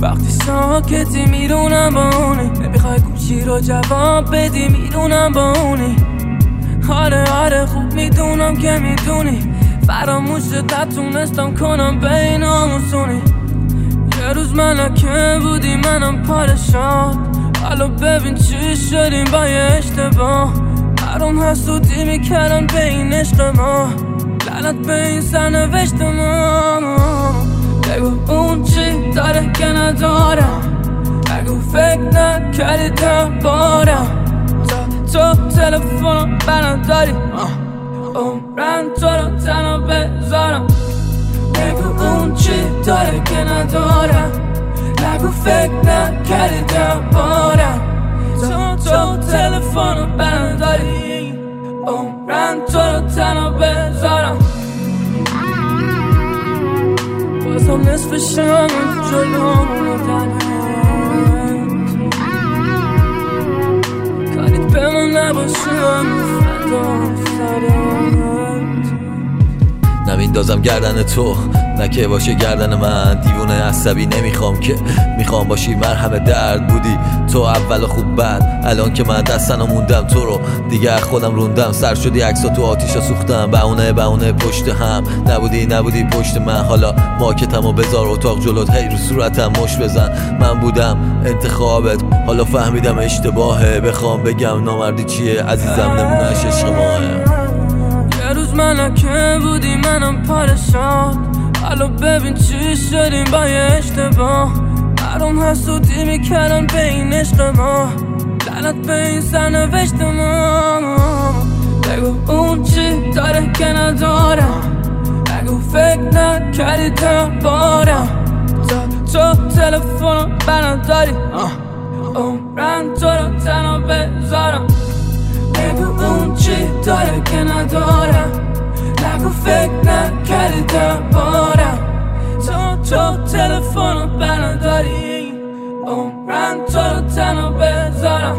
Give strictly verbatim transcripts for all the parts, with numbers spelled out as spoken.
وقتی ساکتی میدونم با اونی، نمیخوای گوشی رو جواب بدی میدونم با اونی. آره آره خوب میدونم که میدونی فراموشت نتونستم کنم بین آموزونی. یه روز ملکه بودی منم پادشاه، حالا ببین چی شدیم با یه اشتباه. برام حسودی میکردن به این عشق ما، لعنت به این سرنوشت ما. بگو اون چی داره که ندارم، بگو فکر نکردی دربارم. تا تو تلفنم برداری عمرم تو رو تنها بذارم. بگو اون چی داره که ندارم، نگو فکر نکردی دربارم. تا تو تلفنم برداری عمرم تو رو تنها بذارم. بازم نصف شب جلومونو دارم، کاریت به من نباشم فدا سرت. نمیندازم گردن تو نه که باشه گردن من. دیوونه عصبی نمیخوام که، میخوام باشی مرهم درد. بودی تو اول خوب بعد، الان که من دستنو موندم تو رو دیگه خودم روندم. سر شدی عکسا تو آتیشا سوختم، بهونه بهونه پشت هم. نبودی نبودی پشت من، حالا ماکتمو بذار اتاق جلوت، هی رو صورتم مش بزن. من بودم انتخابت، حالا فهمیدم اشتباهه. بخوام بگم نامردی چیه عزیزم، نمونهش عشق ماهه. یه روز ملکه بودی منم پادشاه، حالا ببین چی شدیم با یه اشتباه. برام حسودی میکردن به این عشق ما، لعنت به این سرنوشت ما. بگو اون چی داره که ندارم، بگو فکر نکردی دربارم. تا تو تلفنم برداری عمرم تو رو تنها بذارم. بگو اون چی داره که ندارم، نگو فکر نکردی دربارم. تا تو تلفنم برداری عمرم تو رو تنها بذارم.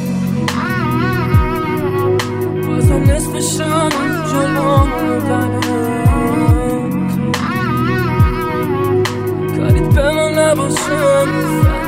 بازم نصف شب جلومونو دارم، کاریت به من نباشم